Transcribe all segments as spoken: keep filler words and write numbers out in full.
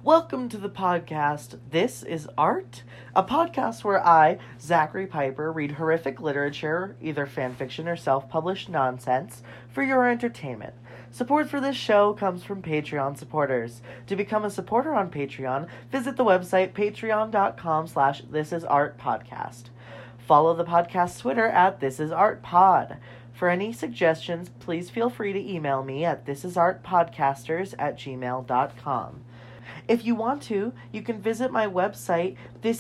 Welcome to the podcast, This is Art, a podcast where I, Zachary Piper, read horrific literature, either fanfiction or self-published nonsense, for your entertainment. Support for this show comes from Patreon supporters. To become a supporter on Patreon, visit the website patreon.com slash thisisartpodcast. Follow the podcast's Twitter at thisisartpod. For any suggestions, please feel free to email me at thisisartpodcasters at gmail dot com. If you want to, you can visit my website,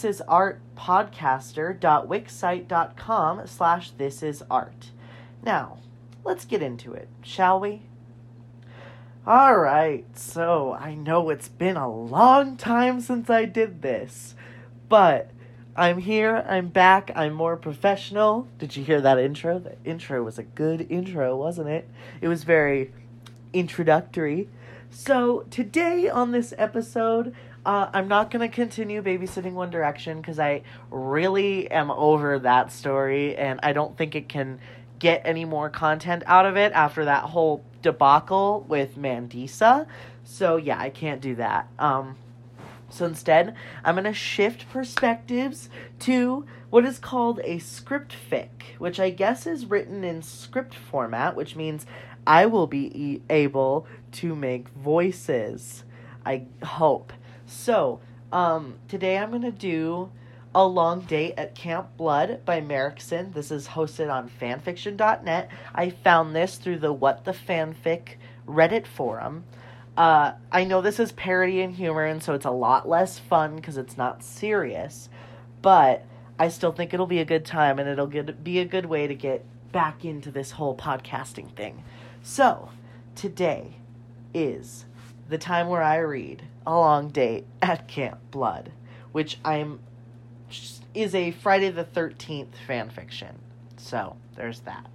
thisisartpodcaster.wixsite.com slash thisisart. Now, let's get into it, shall we? Alright, so I know it's been a long time since I did this, but I'm here, I'm back, I'm more professional. Did you hear that intro? The intro was a good intro, wasn't it? It was very introductory. So, today on this episode, uh, I'm not going to continue babysitting One Direction because I really am over that story and I don't think it can get any more content out of it after that whole debacle with Mandisa. So, yeah, I can't do that. Um... So instead, I'm going to shift perspectives to what is called a script fic, which I guess is written in script format, which means I will be e- able to make voices. I hope. So, um, today I'm going to do A Long Date at Camp Blood by Merrickson. This is hosted on fanfiction dot net. I found this through the What the Fanfic Reddit forum. Uh, I know this is parody and humor, and so it's a lot less fun because it's not serious, but I still think it'll be a good time, and it'll get, be a good way to get back into this whole podcasting thing. So, today is the time where I read A Long Date at Camp Blood, which I'm is a Friday the thirteenth fanfiction. So, there's that.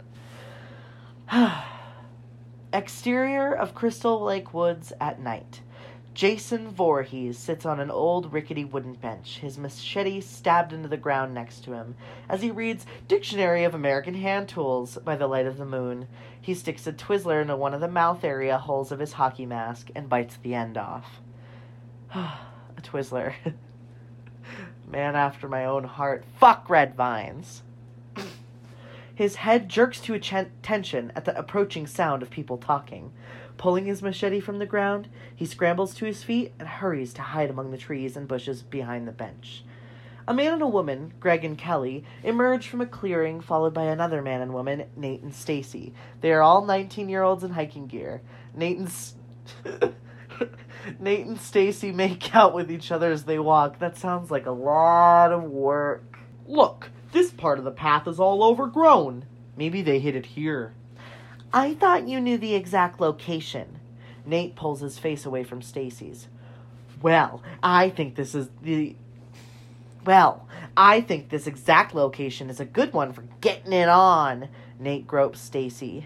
Exterior of Crystal Lake Woods at night. Jason Voorhees sits on an old rickety wooden bench, his machete stabbed into the ground next to him, as he reads Dictionary of American Hand Tools by the light of the moon. He sticks a Twizzler into one of the mouth area holes of his hockey mask and bites the end off. A Twizzler. Man after my own heart. Fuck red vines. His head jerks to attention at the approaching sound of people talking. Pulling his machete from the ground, he scrambles to his feet and hurries to hide among the trees and bushes behind the bench. A man and a woman, Greg and Kelly, emerge from a clearing, followed by another man and woman, Nate and Stacy. They are all nineteen-year-olds in hiking gear. Nate and... S- Nate and Stacy make out with each other as they walk. That sounds like a lot of work. Look! This part of the path is all overgrown. Maybe they hid it here. I thought you knew the exact location. Nate pulls his face away from Stacy's. Well, I think this is the... Well, I think this exact location is a good one for getting it on. Nate gropes Stacy.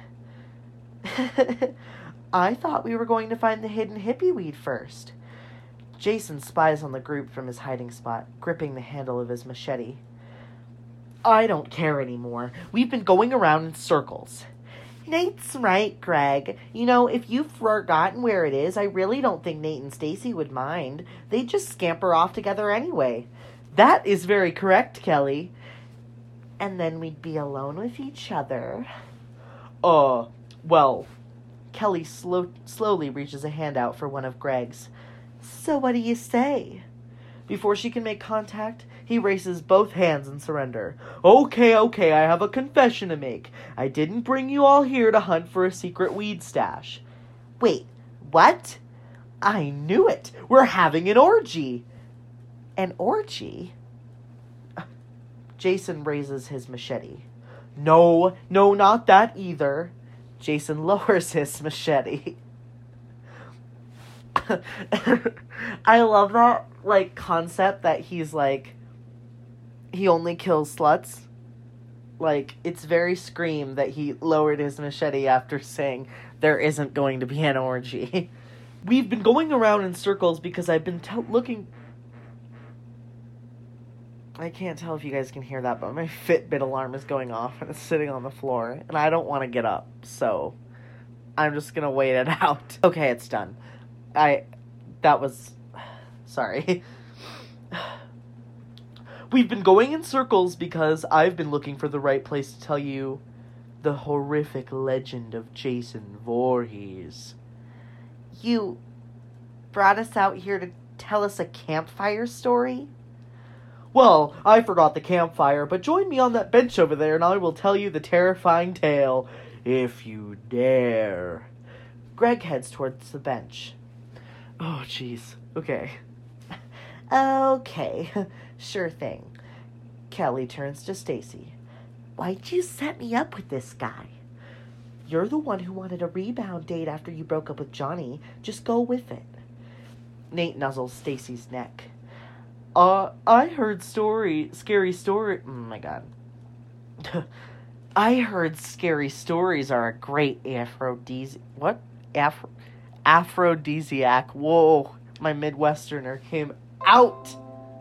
I thought we were going to find the hidden hippie weed first. Jason spies on the group from his hiding spot, gripping the handle of his machete. I don't care anymore. We've been going around in circles. Nate's right, Greg. You know, if you've forgotten where it is, I really don't think Nate and Stacy would mind. They'd just scamper off together anyway. That is very correct, Kelly. And then we'd be alone with each other. Uh, well... Kelly slow- slowly reaches a hand out for one of Greg's. So what do you say? Before she can make contact, he raises both hands in surrender. Okay, okay, I have a confession to make. I didn't bring you all here to hunt for a secret weed stash. Wait, what? I knew it. We're having an orgy. An orgy? Jason raises his machete. No, no, not that either. Jason lowers his machete. I love that, like, concept that he's, like, he only kills sluts. Like, it's very Scream that he lowered his machete after saying there isn't going to be an orgy. We've been going around in circles because I've been t- looking... I can't tell if you guys can hear that, but my Fitbit alarm is going off and it's sitting on the floor, and I don't want to get up, so I'm just gonna wait it out. Okay, it's done. I... That was... Sorry. We've been going in circles because I've been looking for the right place to tell you the horrific legend of Jason Voorhees. You brought us out here to tell us a campfire story? Well, I forgot the campfire, but join me on that bench over there and I will tell you the terrifying tale, if you dare. Greg heads towards the bench. Oh, jeez. Okay. Okay, sure thing. Kelly turns to Stacy. Why'd you set me up with this guy? You're the one who wanted a rebound date after you broke up with Johnny. Just go with it. Nate nuzzles Stacy's neck. Uh, I heard story, scary story. Oh my god. I heard scary stories are a great aphrodisiac. What? Afro, aphrodisiac. Whoa, my Midwesterner came out.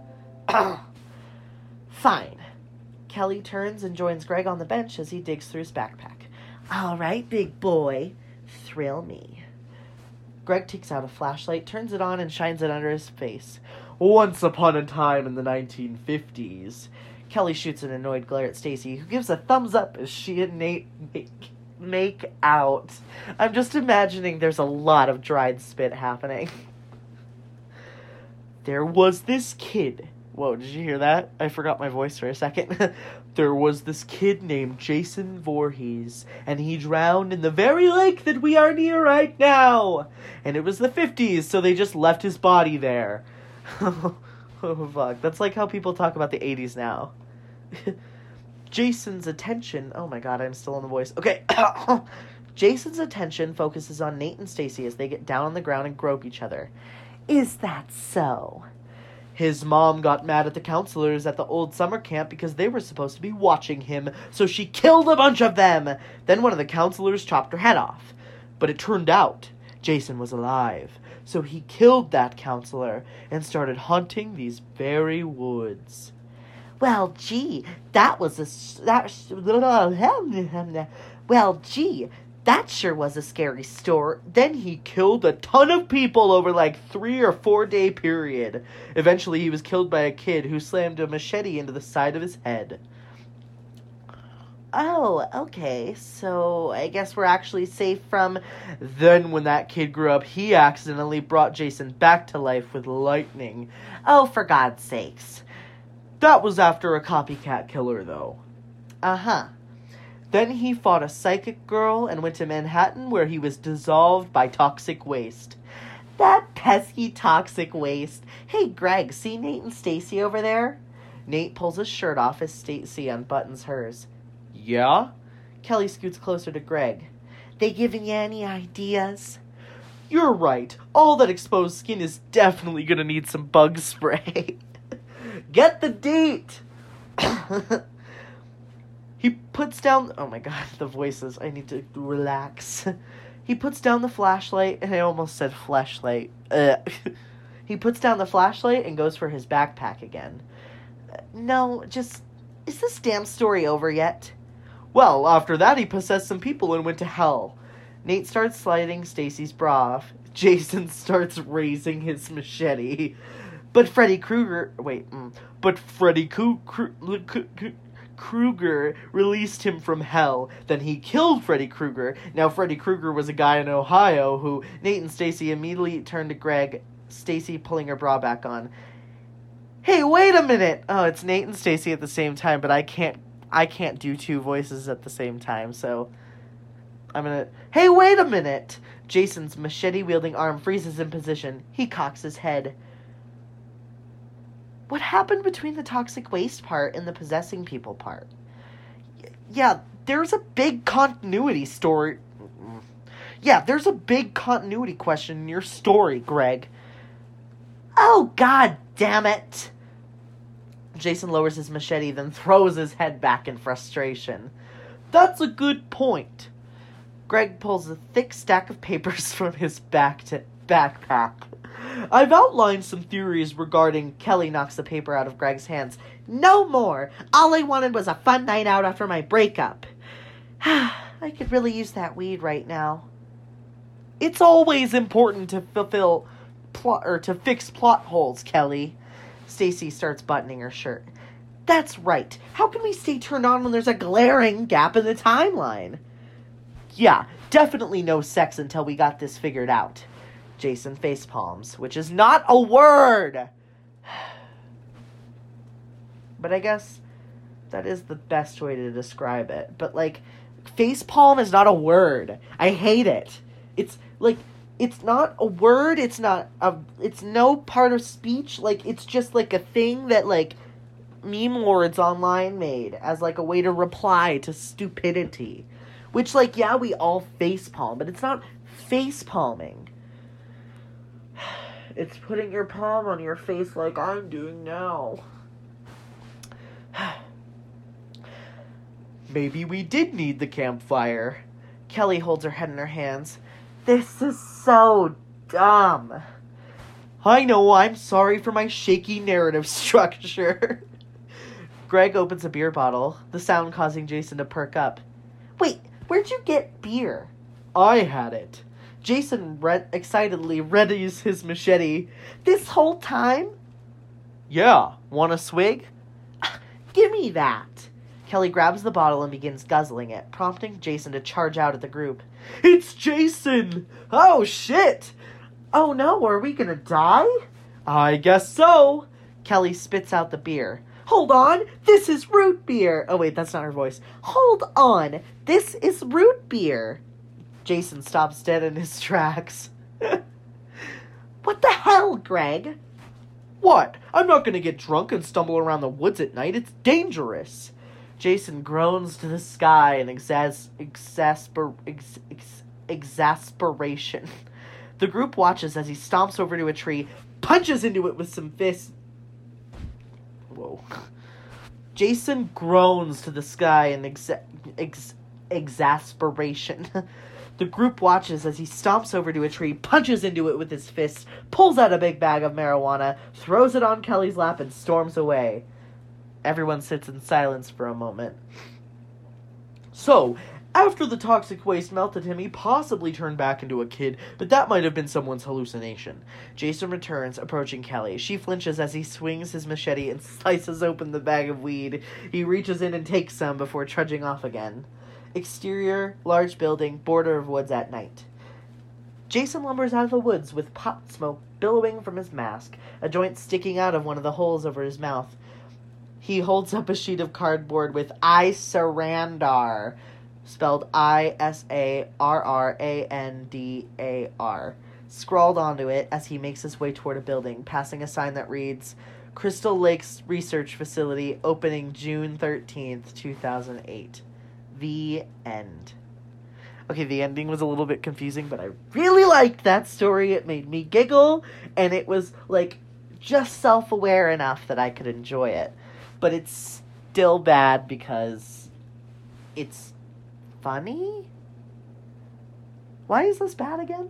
Fine. Kelly turns and joins Greg on the bench as he digs through his backpack. All right, big boy. Thrill me. Greg takes out a flashlight, turns it on, and shines it under his face. Once upon a time in the nineteen fifties. Kelly shoots an annoyed glare at Stacy, who gives a thumbs up as she and Nate make, make out. I'm just imagining there's a lot of dried spit happening. There was this kid. Whoa, did you hear that? I forgot my voice for a second. There was this kid named Jason Voorhees, and he drowned in the very lake that we are near right now. And it was the fifties, so they just left his body there. Oh, fuck. That's like how people talk about the eighties now. Jason's attention... Oh, my God, I'm still in the voice. Okay. Jason's attention focuses on Nate and Stacy as they get down on the ground and grope each other. Is that so? His mom got mad at the counselors at the old summer camp because they were supposed to be watching him, so she killed a bunch of them. Then one of the counselors chopped her head off. But it turned out Jason was alive, so he killed that counselor and started haunting these very woods. Well, gee, that was a... That, well, gee, that sure was a scary story. Then he killed a ton of people over like three or four day period. Eventually he was killed by a kid who slammed a machete into the side of his head. Oh, okay, so I guess we're actually safe from... Then when that kid grew up, he accidentally brought Jason back to life with lightning. Oh, for God's sakes. That was after a copycat killer, though. Uh-huh. Then he fought a psychic girl and went to Manhattan where he was dissolved by toxic waste. That pesky toxic waste. Hey, Greg, see Nate and Stacy over there? Nate pulls his shirt off as Stacy unbuttons hers. Yeah? Kelly scoots closer to Greg. They giving you any ideas? You're right. All that exposed skin is definitely gonna need some bug spray. Get the date! He puts down... Oh my god, the voices. I need to relax. He puts down the flashlight, and I almost said flashlight. Ugh. He puts down the flashlight and goes for his backpack again. No, just... Is this damn story over yet? Well, after that he possessed some people and went to hell. Nate starts sliding Stacy's bra off. Jason starts raising his machete. But Freddy Krueger... Wait. Mm, but Freddy Krueger... Krueger released him from hell. Then he killed Freddy Krueger. Now Freddy Krueger was a guy in Ohio who Nate and Stacy immediately turned to Greg, Stacy pulling her bra back on. Hey, wait a minute. Oh, it's Nate and Stacy at the same time, but I can't I can't do two voices at the same time, so I'm gonna... Hey, wait a minute. Jason's machete-wielding arm freezes in position. He cocks his head. What happened between the toxic waste part and the possessing people part? Y- yeah, there's a big continuity story. Yeah, there's a big continuity question in your story, Greg. Oh, god damn it! Jason lowers his machete, then throws his head back in frustration. That's a good point. Greg pulls a thick stack of papers from his back to backpack. I've outlined some theories regarding... Kelly knocks the paper out of Greg's hands. No more! All I wanted was a fun night out after my breakup. I could really use that weed right now. It's always important to fulfill... plot or to fix plot holes, Kelly. Stacy starts buttoning her shirt. That's right. How can we stay turned on when there's a glaring gap in the timeline? Yeah, definitely no sex until we got this figured out. Jason facepalms, which is not a word. But I guess that is the best way to describe it. But, like, facepalm is not a word. I hate it. It's, like, it's not a word. It's not a, it's no part of speech. Like, it's just, like, a thing that, like, meme lords online made as, like, a way to reply to stupidity. Which, like, yeah, we all facepalm, but it's not facepalming. It's putting your palm on your face like I'm doing now. Maybe we did need the campfire. Kelly holds her head in her hands. This is so dumb. I know, I'm sorry for my shaky narrative structure. Greg opens a beer bottle, the sound causing Jason to perk up. Wait, where'd you get beer? I had it. Jason re- excitedly readies his machete. This whole time? Yeah, want a swig? Give me that. Kelly grabs the bottle and begins guzzling it, prompting Jason to charge out at the group. It's Jason! Oh, shit! Oh no, are we gonna die? I guess so. Kelly spits out the beer. Hold on, this is root beer. Oh wait, that's not her voice. Hold on, this is root beer. Jason stops dead in his tracks. What the hell, Greg? What? I'm not gonna get drunk and stumble around the woods at night. It's dangerous. Jason groans to the sky in exas- exasper- ex- ex- exasperation. The group watches as he stomps over to a tree, punches into it with some fists. Whoa. Jason groans to the sky in exa- ex- exasperation. The group watches as he stomps over to a tree, punches into it with his fists, pulls out a big bag of marijuana, throws it on Kelly's lap, and storms away. Everyone sits in silence for a moment. So, after the toxic waste melted him, he possibly turned back into a kid, but that might have been someone's hallucination. Jason returns, approaching Kelly. She flinches as he swings his machete and slices open the bag of weed. He reaches in and takes some before trudging off again. Exterior, large building, border of woods at night. Jason lumbers out of the woods with pot smoke billowing from his mask, a joint sticking out of one of the holes over his mouth. He holds up a sheet of cardboard with I Sarandar, spelled I S A R R A N D A R, scrawled onto it as he makes his way toward a building, passing a sign that reads, Crystal Lakes Research Facility, opening June thirteenth, two thousand eight. The end. Okay, the ending was a little bit confusing, but I really liked that story. It made me giggle, and it was, like, just self-aware enough that I could enjoy it. But it's still bad because it's funny? Why is this bad again?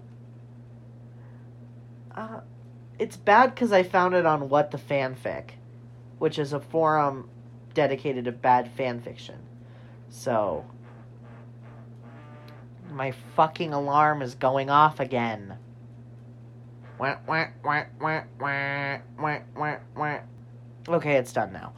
Uh, it's bad because I found it on What the Fanfic, which is a forum dedicated to bad fanfiction. So, my fucking alarm is going off again. Wah, wah, wah, wah, wah, wah, wah, wah. Okay, it's done now.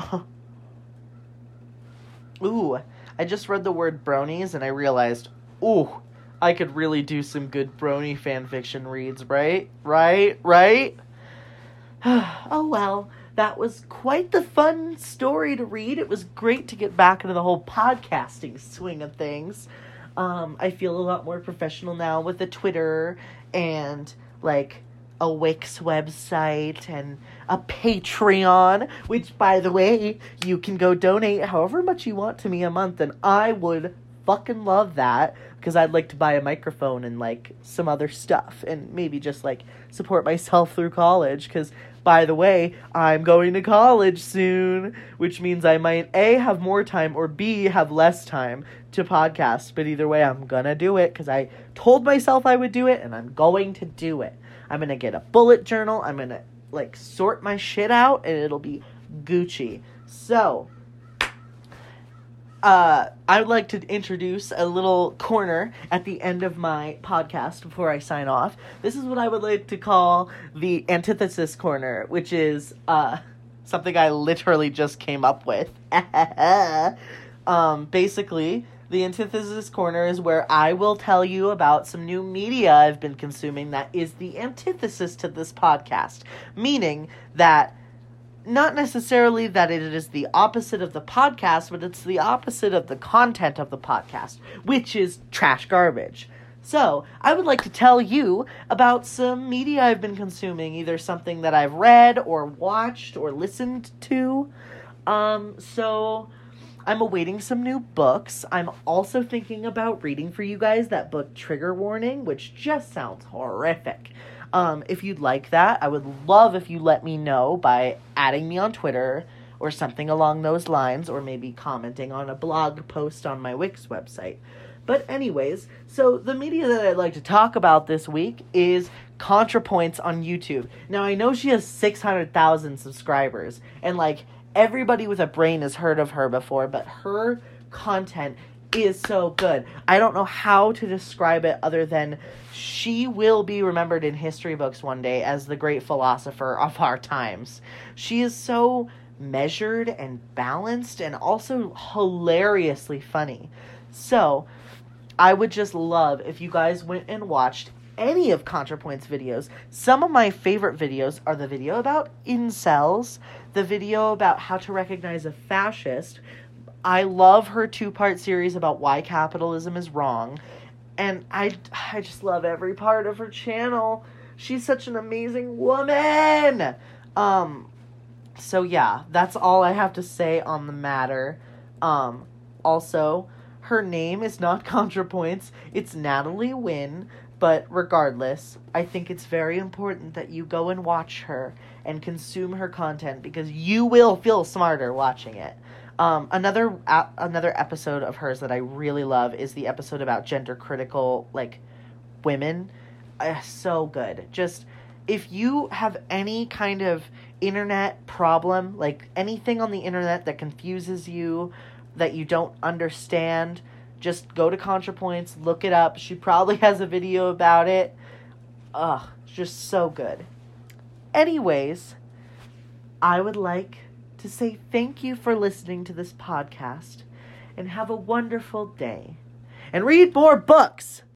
Ooh, I just read the word bronies and I realized, ooh, I could really do some good brony fanfiction reads, right? Right? Right? Oh well, that was quite the fun story to read. It was great to get back into the whole podcasting swing of things. Um, I feel a lot more professional now with the Twitter and, like, a Wix website and a Patreon, which, by the way, you can go donate however much you want to me a month, and I would fucking love that, because I'd like to buy a microphone and, like, some other stuff, and maybe just, like, support myself through college, because, by the way, I'm going to college soon, which means I might A, have more time, or B, have less time to podcast, but either way, I'm gonna do it, because I told myself I would do it, and I'm going to do it. I'm gonna get a bullet journal, I'm gonna, like, sort my shit out, and it'll be Gucci. So, uh, I would like to introduce a little corner at the end of my podcast before I sign off. This is what I would like to call the antithesis corner, which is uh, something I literally just came up with. um, basically, the antithesis corner is where I will tell you about some new media I've been consuming that is the antithesis to this podcast, meaning that not necessarily that it is the opposite of the podcast, but it's the opposite of the content of the podcast, which is trash garbage. So, I would like to tell you about some media I've been consuming, either something that I've read or watched or listened to. Um, so, I'm awaiting some new books. I'm also thinking about reading for you guys that book Trigger Warning, which just sounds horrific. Um, if you'd like that, I would love if you let me know by adding me on Twitter or something along those lines, or maybe commenting on a blog post on my Wix website. But anyways, so the media that I'd like to talk about this week is ContraPoints on YouTube. Now, I know she has six hundred thousand subscribers, and like, everybody with a brain has heard of her before, but her content is so good. I don't know how to describe it other than she will be remembered in history books one day as the great philosopher of our times. She is so measured and balanced and also hilariously funny. So, I would just love if you guys went and watched any of ContraPoint's videos. Some of my favorite videos are the video about incels, the video about how to recognize a fascist. I love her two-part series about why capitalism is wrong, and I, I just love every part of her channel. She's such an amazing woman! Um, so yeah, that's all I have to say on the matter. Um, also, her name is not ContraPoints, it's Natalie Wynn, but regardless, I think it's very important that you go and watch her and consume her content, because you will feel smarter watching it. Um, another uh, another episode of hers that I really love is the episode about gender critical, like, women. Uh, so good. Just, if you have any kind of internet problem, like anything on the internet that confuses you, that you don't understand, just go to ContraPoints, look it up. She probably has a video about it. Ugh, just so good. Anyways, I would like to say thank you for listening to this podcast, and have a wonderful day. And read more books!